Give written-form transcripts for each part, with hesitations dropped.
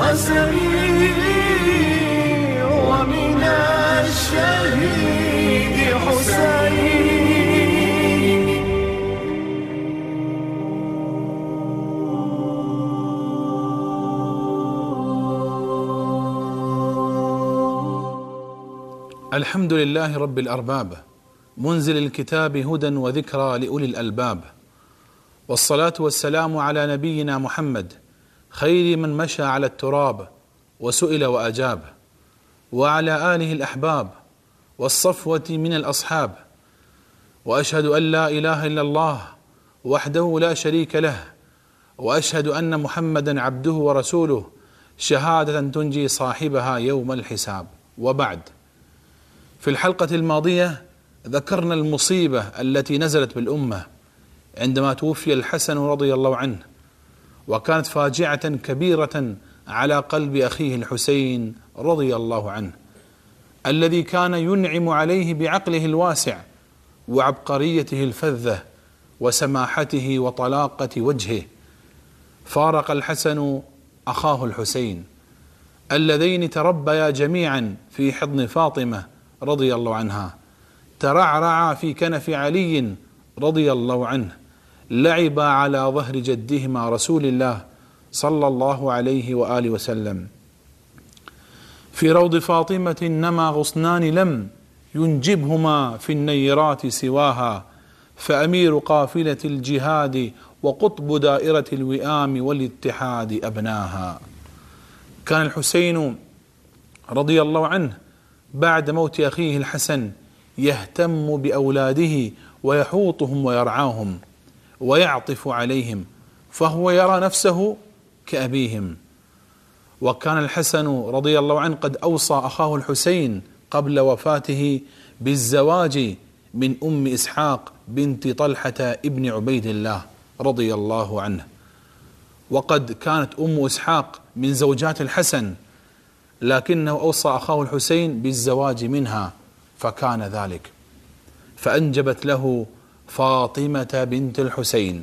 الحسن ومن الشهيد حسين. الحمد لله رب الأرباب، منزل الكتاب هدى وذكرى لأولي الألباب، والصلاة والسلام على نبينا محمد خير من مشى على التراب وسئل وأجاب، وعلى آله الأحباب والصفوة من الأصحاب. وأشهد أن لا إله إلا الله وحده لا شريك له، وأشهد أن محمدا عبده ورسوله شهادة تنجي صاحبها يوم الحساب. وبعد، في الحلقة الماضية ذكرنا المصيبة التي نزلت بالأمة عندما توفي الحسن رضي الله عنه، وكانت فاجعة كبيرة على قلب أخيه الحسين رضي الله عنه، الذي كان ينعم عليه بعقله الواسع وعبقريته الفذة وسماحته وطلاقة وجهه. فارق الحسن أخاه الحسين اللذين تربيا جميعا في حضن فاطمة رضي الله عنها، ترعرعا في كنف علي رضي الله عنه، لعبا على ظهر جدهما رسول الله صلى الله عليه وآله وسلم. في روض فاطمة نما غصنان لم ينجبهما في النيرات سواها، فأمير قافلة الجهاد وقطب دائرة الوئام والاتحاد أبناها. كان الحسين رضي الله عنه بعد موت أخيه الحسن يهتم بأولاده ويحوطهم ويرعاهم ويعطف عليهم، فهو يرى نفسه كأبيهم. وكان الحسن رضي الله عنه قد أوصى أخاه الحسين قبل وفاته بالزواج من أم إسحاق بنت طلحة ابن عبيد الله رضي الله عنه، وقد كانت أم إسحاق من زوجات الحسن، لكنه أوصى أخاه الحسين بالزواج منها فكان ذلك، فأنجبت له فاطمة بنت الحسين.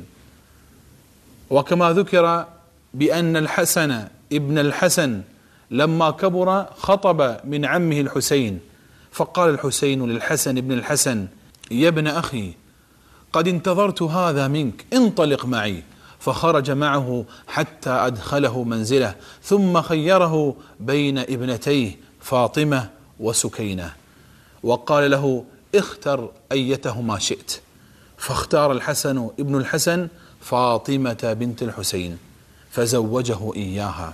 وكما ذكر بأن الحسن ابن الحسن لما كبر خطب من عمه الحسين، فقال الحسين للحسن ابن الحسن: يا ابن أخي، قد انتظرت هذا منك، انطلق معي. فخرج معه حتى أدخله منزله، ثم خيره بين ابنتيه فاطمة وسكينة، وقال له: اختر أيتهما شئت. فاختار الحسن ابن الحسن فاطمة بنت الحسين فزوجه إياها.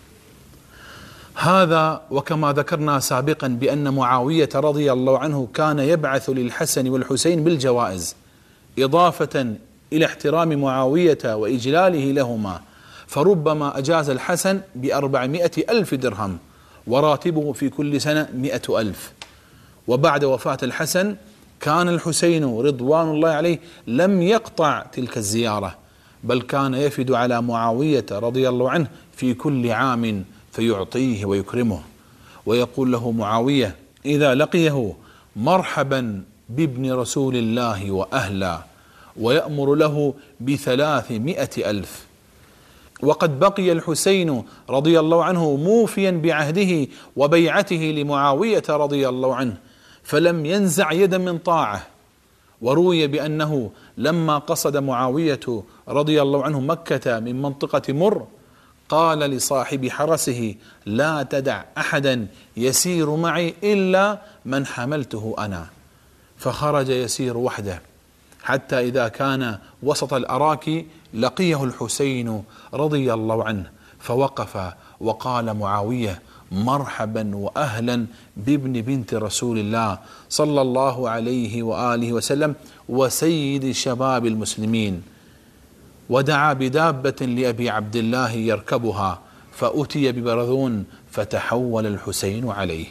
هذا وكما ذكرنا سابقا بأن معاوية رضي الله عنه كان يبعث للحسن والحسين بالجوائز، إضافة إلى احترام معاوية وإجلاله لهما، فربما أجاز الحسن ب400,000 درهم، وراتبه في كل سنة 100,000. وبعد وفاة الحسن كان الحسين رضوان الله عليه لم يقطع تلك الزيارة، بل كان يفد على معاوية رضي الله عنه في كل عام فيعطيه ويكرمه، ويقول له معاوية إذا لقيه: مرحبا بابن رسول الله وأهلا، ويأمر له ب300,000. وقد بقي الحسين رضي الله عنه موفيا بعهده وبيعته لمعاوية رضي الله عنه، فلم ينزع يدا من طاعة. وروي بأنه لما قصد معاوية رضي الله عنه مكة من منطقة مر، قال لصاحب حرسه: لا تدع أحدا يسير معي إلا من حملته أنا. فخرج يسير وحده حتى إذا كان وسط الأراك لقيه الحسين رضي الله عنه، فوقف وقال معاوية: مرحبا وأهلا بابن بنت رسول الله صلى الله عليه وآله وسلم وسيد شباب المسلمين. ودعا بدابة لأبي عبد الله يركبها، فأتي ببرذون فتحول الحسين عليه.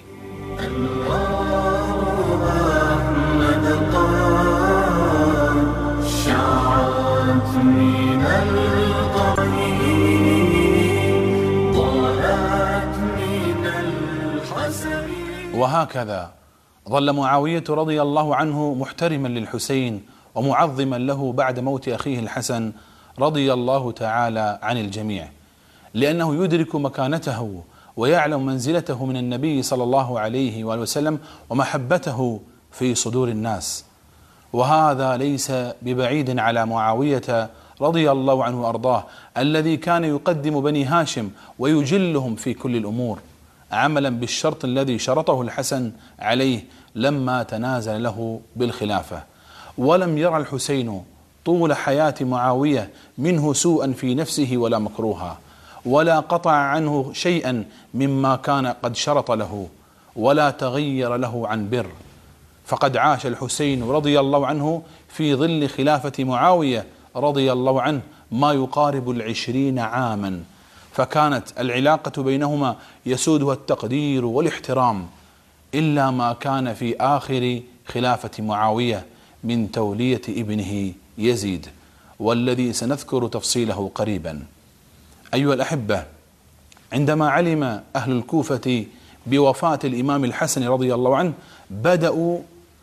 وهكذا ظل معاوية رضي الله عنه محترما للحسين ومعظما له بعد موت أخيه الحسن رضي الله تعالى عن الجميع، لأنه يدرك مكانته ويعلم منزلته من النبي صلى الله عليه وآله وسلم ومحبته في صدور الناس. وهذا ليس ببعيد على معاوية رضي الله عنه وأرضاه، الذي كان يقدم بني هاشم ويجلهم في كل الأمور، عملا بالشرط الذي شرطه الحسن عليه لما تنازل له بالخلافة. ولم يرى الحسين طول حياة معاوية منه سوءا في نفسه ولا مكروها، ولا قطع عنه شيئا مما كان قد شرط له، ولا تغير له عن بر. فقد عاش الحسين رضي الله عنه في ظل خلافة معاوية رضي الله عنه ما يقارب 20 عاما، فكانت العلاقة بينهما يسودها التقدير والاحترام، إلا ما كان في آخر خلافة معاوية من تولية ابنه يزيد، والذي سنذكر تفصيله قريبا. أيها الأحبة، عندما علم أهل الكوفة بوفاة الإمام الحسن رضي الله عنه بدأوا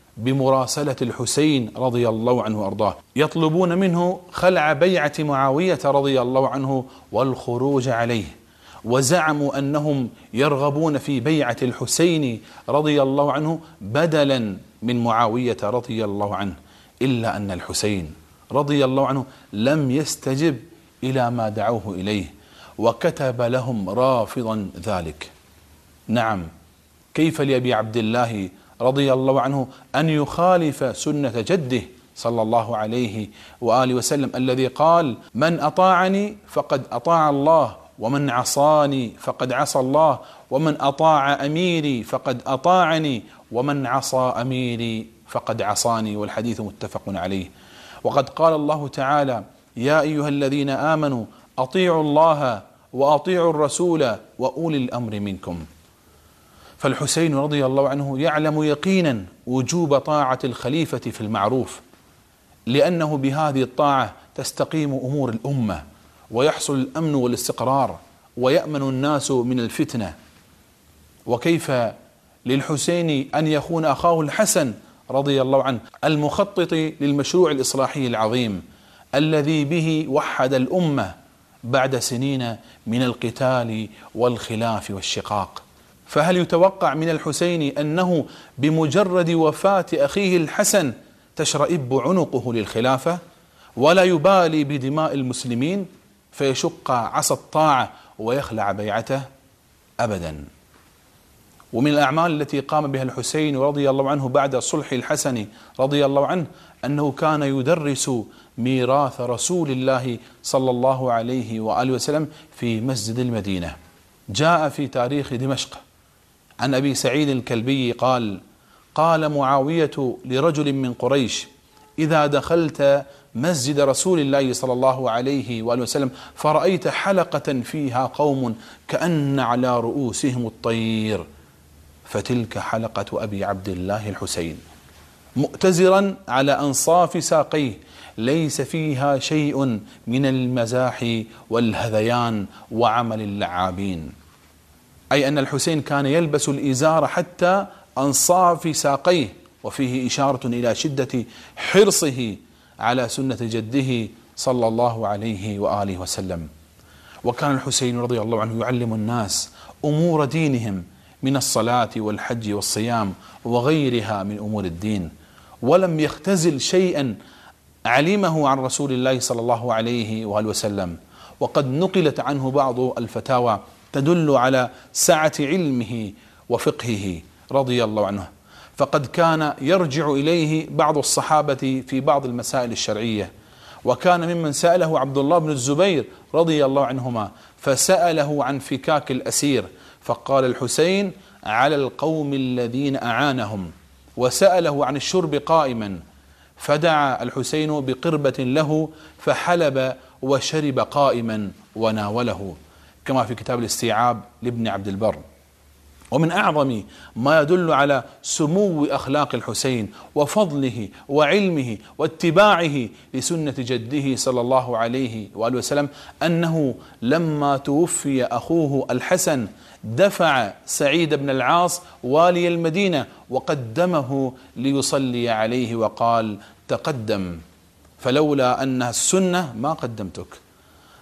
بمراسلة الحسين رضي الله عنه وأرضاه، يطلبون منه خلع بيعة معاوية رضي الله عنه والخروج عليه، وزعموا أنهم يرغبون في بيعة الحسين رضي الله عنه بدلا من معاوية رضي الله عنه. إلا أن الحسين رضي الله عنه لم يستجب إلى ما دعوه إليه، وكتب لهم رافضا ذلك. نعم، كيف لأبي عبد الله رضي الله عنه أن يخالف سنة جده صلى الله عليه وآله وسلم، الذي قال: من أطاعني فقد أطاع الله، ومن عصاني فقد عصى الله، ومن أطاع أميري فقد أطاعني، ومن عصى أميري فقد عصاني. والحديث متفق عليه. وقد قال الله تعالى: يا أيها الذين آمنوا أطيعوا الله وأطيعوا الرسول وأولي الأمر منكم. فالحسين رضي الله عنه يعلم يقينا وجوب طاعة الخليفة في المعروف، لأنه بهذه الطاعة تستقيم أمور الأمة، ويحصل الأمن والاستقرار، ويأمن الناس من الفتنة. وكيف للحسين أن يخون أخاه الحسن رضي الله عنه المخطط للمشروع الإصلاحي العظيم الذي به وحد الأمة بعد سنين من القتال والخلاف والشقاق؟ فهل يتوقع من الحسين أنه بمجرد وفاة أخيه الحسن تشرئب عنقه للخلافة، ولا يبالي بدماء المسلمين فيشق عصا الطاعة ويخلع بيعته؟ أبدا. ومن الأعمال التي قام بها الحسين رضي الله عنه بعد صلح الحسن رضي الله عنه أنه كان يدرس ميراث رسول الله صلى الله عليه وآله وسلم في مسجد المدينة. جاء في تاريخ دمشق عن أبي سعيد الكلبي قال: قال معاوية لرجل من قريش: إذا دخلت مسجد رسول الله صلى الله عليه وآله وسلم فرأيت حلقة فيها قوم كأن على رؤوسهم الطير، فتلك حلقة أبي عبد الله الحسين، مؤتزرا على أنصاف ساقيه، ليس فيها شيء من المزاح والهذيان وعمل اللعابين. أي أن الحسين كان يلبس الإزار حتى أنصاف ساقيه، وفيه إشارة إلى شدة حرصه على سنة جده صلى الله عليه وآله وسلم. وكان الحسين رضي الله عنه يعلم الناس أمور دينهم من الصلاة والحج والصيام وغيرها من أمور الدين، ولم يختزل شيئا علمه عن رسول الله صلى الله عليه وآله وسلم. وقد نقلت عنه بعض الفتاوى تدل على سعة علمه وفقهه رضي الله عنه، فقد كان يرجع إليه بعض الصحابة في بعض المسائل الشرعية، وكان ممن سأله عبد الله بن الزبير رضي الله عنهما، فسأله عن فكاك الأسير، فقال الحسين: على القوم الذين أعانهم. وسأله عن الشرب قائما، فدعا الحسين بقربة له فحلب وشرب قائما وناوله، كما في كتاب الاستيعاب لابن عبد البر. ومن أعظم ما يدل على سمو أخلاق الحسين وفضله وعلمه واتباعه لسنة جده صلى الله عليه وآله وسلم أنه لما توفي أخوه الحسن دفع سعيد بن العاص والي المدينة وقدمه ليصلي عليه، وقال: تقدم، فلولا أنها السنة ما قدمتك.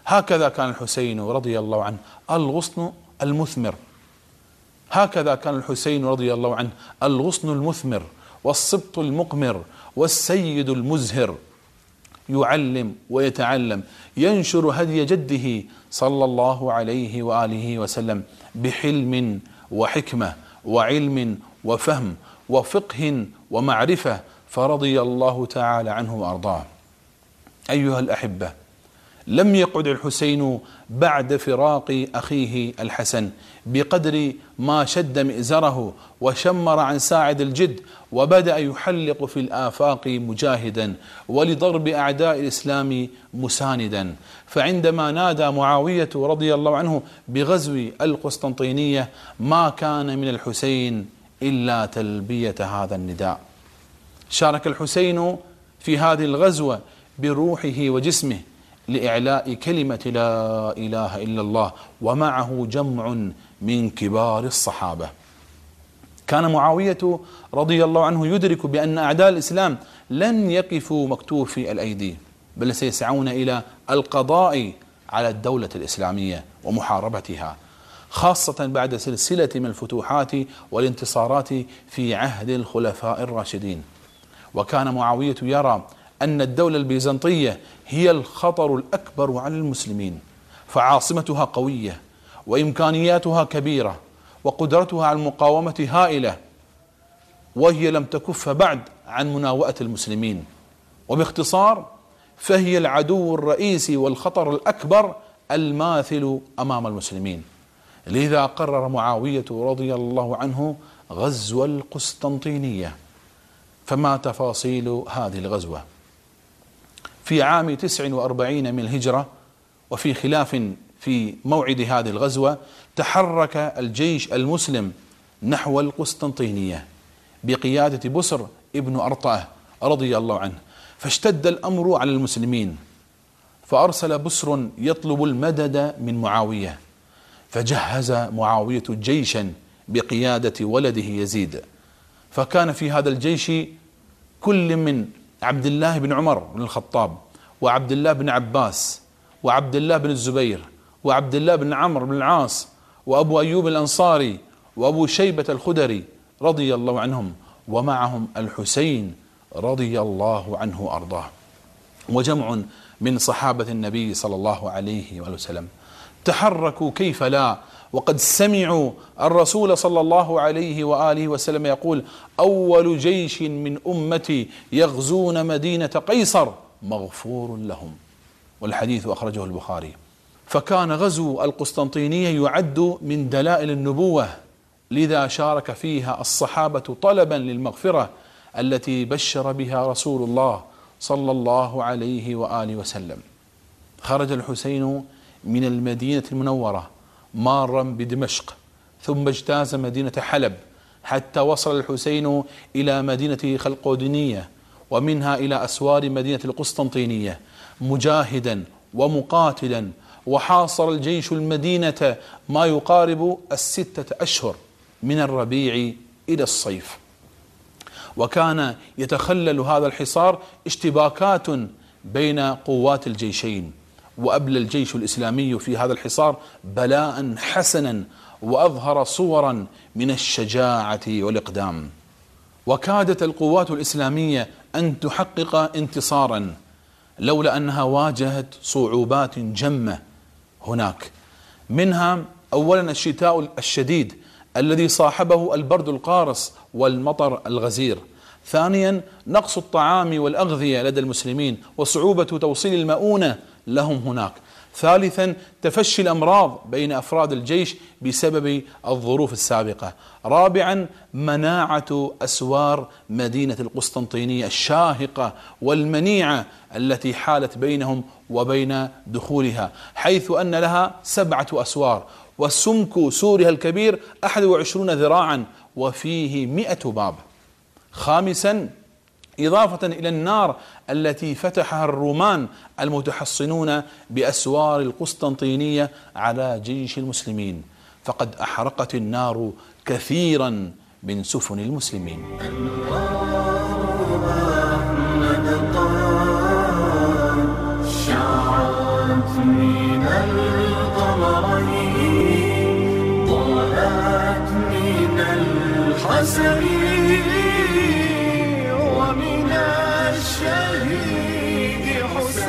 هكذا كان الحسين رضي الله عنه الغصن المثمر، هكذا كان الحسين رضي الله عنه الغصن المثمر والسبط المقمر والسيد المزهر، يعلم ويتعلم، ينشر هدي جده صلى الله عليه وآله وسلم بحلم وحكمة وعلم وفهم وفقه ومعرفة، فرضي الله تعالى عنه وأرضاه. أيها الأحبة، لم يقعد الحسين بعد فراق أخيه الحسن بقدر ما شد مئزره وشمر عن ساعد الجد، وبدأ يحلق في الآفاق مجاهدا ولضرب أعداء الإسلام مساندا. فعندما نادى معاوية رضي الله عنه بغزو القسطنطينية ما كان من الحسين إلا تلبية هذا النداء. شارك الحسين في هذه الغزوة بروحه وجسمه لإعلاء كلمة لا إله إلا الله، ومعه جمع من كبار الصحابة. كان معاوية رضي الله عنه يدرك بأن أعداء الإسلام لن يقفوا مكتوفي الأيدي، بل سيسعون إلى القضاء على الدولة الإسلامية ومحاربتها، خاصة بعد سلسلة من الفتوحات والانتصارات في عهد الخلفاء الراشدين. وكان معاوية يرى أن الدولة البيزنطية هي الخطر الأكبر على المسلمين، فعاصمتها قوية وإمكانياتها كبيرة وقدرتها على المقاومة هائلة، وهي لم تكف بعد عن مناوئة المسلمين. وباختصار فهي العدو الرئيسي والخطر الأكبر الماثل أمام المسلمين. لذا قرر معاوية رضي الله عنه غزو القسطنطينية. فما تفاصيل هذه الغزوة؟ في عام 49 من الهجرة، وفي خلاف في موعد هذه الغزوة، تحرك الجيش المسلم نحو القسطنطينية بقيادة بسر ابن أرطاه رضي الله عنه. فاشتد الأمر على المسلمين، فأرسل بسر يطلب المدد من معاوية، فجهز معاوية جيشا بقيادة ولده يزيد. فكان في هذا الجيش كل من عبد الله بن عمر بن الخطاب وعبد الله بن عباس وعبد الله بن الزبير وعبد الله بن عمرو بن العاص وأبو أيوب الأنصاري وأبو شيبة الخدري رضي الله عنهم، ومعهم الحسين رضي الله عنه وأرضاه، وجمع من صحابة النبي صلى الله عليه وسلم. تحركوا كيف لا وقد سمعوا الرسول صلى الله عليه وآله وسلم يقول: أول جيش من أمتي يغزون مدينة قيصر مغفور لهم، والحديث أخرجه البخاري. فكان غزو القسطنطينية يعد من دلائل النبوة، لذا شارك فيها الصحابة طلبا للمغفرة التي بشر بها رسول الله صلى الله عليه وآله وسلم. خرج الحسين من المدينة المنورة مارا بدمشق، ثم اجتاز مدينة حلب حتى وصل الحسين إلى مدينة خلقودنية، ومنها إلى أسوار مدينة القسطنطينية مجاهدا ومقاتلا. وحاصر الجيش المدينة ما يقارب 6 أشهر من الربيع إلى الصيف. وكان يتخلل هذا الحصار اشتباكات بين قوات الجيشين، وأبلى الجيش الإسلامي في هذا الحصار بلاء حسنا، وأظهر صورا من الشجاعة والإقدام. وكادت القوات الإسلامية أن تحقق انتصارا، لولا أنها واجهت صعوبات جمة هناك، منها أولا الشتاء الشديد الذي صاحبه البرد القارس والمطر الغزير، ثانيا نقص الطعام والأغذية لدى المسلمين وصعوبة توصيل المؤونة لهم هناك، ثالثا تفشي الأمراض بين أفراد الجيش بسبب الظروف السابقة، رابعا مناعة أسوار مدينة القسطنطينية الشاهقة والمنيعة التي حالت بينهم وبين دخولها، حيث أن لها 7 أسوار، وسمك سورها الكبير 21 ذراعا وفيه 100 باب. خامسا إضافة إلى النار التي فتحها الرومان المتحصنون بأسوار القسطنطينية على جيش المسلمين، فقد أحرقت النار كثيرا من سفن المسلمين. شعت من حسين ومن الشهيد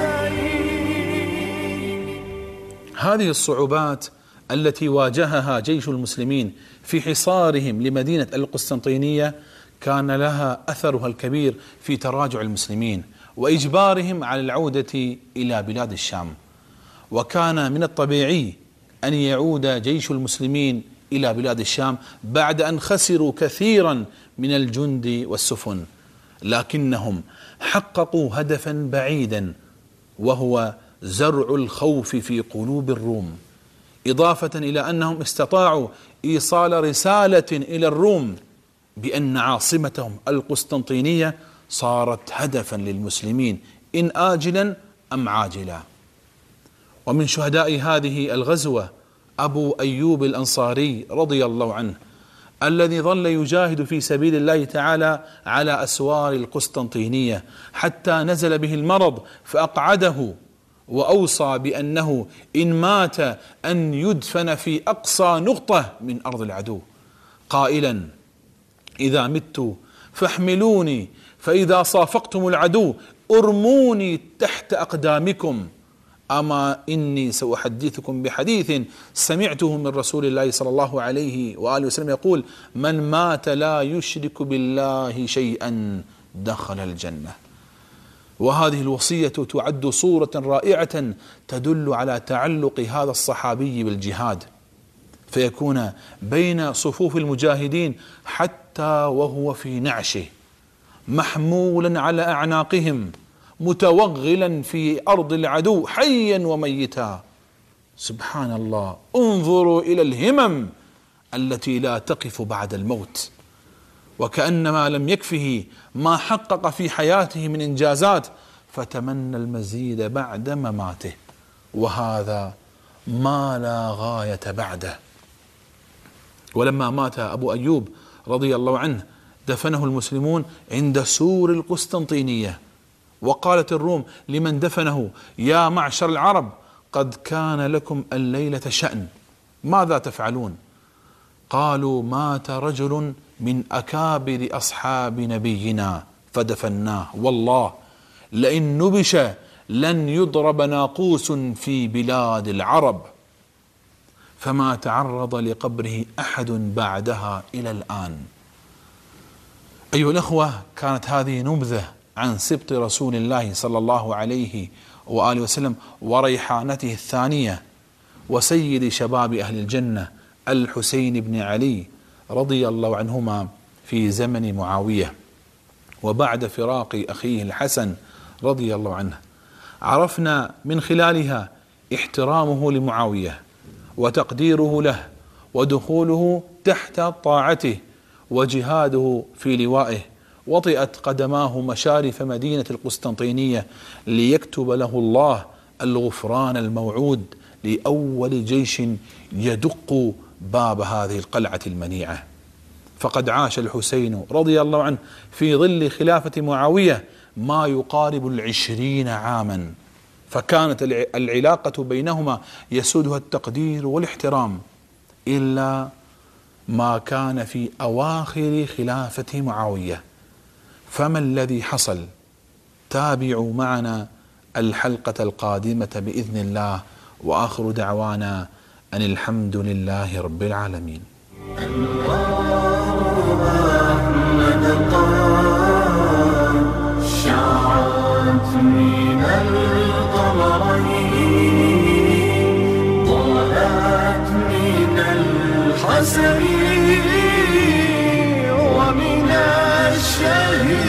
حسين. هذه الصعوبات التي واجهها جيش المسلمين في حصارهم لمدينة القسطنطينية كان لها أثرها الكبير في تراجع المسلمين وإجبارهم على العودة إلى بلاد الشام. وكان من الطبيعي أن يعود جيش المسلمين إلى بلاد الشام بعد أن خسروا كثيرا من الجند والسفن، لكنهم حققوا هدفا بعيدا وهو زرع الخوف في قلوب الروم، إضافة إلى أنهم استطاعوا إيصال رسالة إلى الروم بأن عاصمتهم القسطنطينية صارت هدفا للمسلمين إن آجلا أم عاجلا. ومن شهداء هذه الغزوة أبو أيوب الأنصاري رضي الله عنه، الذي ظل يجاهد في سبيل الله تعالى على أسوار القسطنطينية حتى نزل به المرض فأقعده، وأوصى بأنه إن مات أن يدفن في أقصى نقطة من أرض العدو، قائلا: إذا مت فاحملوني، فإذا صافقتم العدو أرموني تحت أقدامكم، أما إني سأحدثكم بحديث سمعته من رسول الله صلى الله عليه وآله وسلم يقول: من مات لا يشرك بالله شيئا دخل الجنة. وهذه الوصية تعد صورة رائعة تدل على تعلق هذا الصحابي بالجهاد، فيكون بين صفوف المجاهدين حتى وهو في نعشه، محمولا على أعناقهم، متوغلا في أرض العدو حيا وميتا. سبحان الله، انظروا إلى الهمم التي لا تقف بعد الموت. وكأنما لم يكفه ما حقق في حياته من إنجازات، فتمنى المزيد بعد مماته، وهذا ما لا غاية بعده. ولما مات أبو أيوب رضي الله عنه دفنه المسلمون عند سور القسطنطينية، وقالت الروم لمن دفنه: يا معشر العرب، قد كان لكم الليلة شأن، ماذا تفعلون؟ قالوا: مات رجل من أكابر أصحاب نبينا فدفناه، والله لئن نبش لن يضرب ناقوس في بلاد العرب. فما تعرض لقبره أحد بعدها إلى الآن. أيها الأخوة، كانت هذه نبذة عن سبط رسول الله صلى الله عليه وآله وسلم وريحانته الثانية وسيد شباب أهل الجنة الحسين بن علي رضي الله عنهما في زمن معاوية، وبعد فراق أخيه الحسن رضي الله عنه. عرفنا من خلالها احترامه لمعاوية وتقديره له ودخوله تحت طاعته وجهاده في لوائه، وطئت قدماه مشارف مدينة القسطنطينية ليكتب له الله الغفران الموعود لأول جيش يدق باب هذه القلعة المنيعة. فقد عاش الحسين رضي الله عنه في ظل خلافة معاوية ما يقارب 20 عاما، فكانت العلاقة بينهما يسودها التقدير والاحترام، إلا ما كان في أواخر خلافة معاوية. فما الذي حصل؟ تابعوا معنا الحلقة القادمة بإذن الله، وآخر دعوانا أن الحمد لله رب العالمين. شعت من القمرين، طلعت من الحسن ومن الشهيد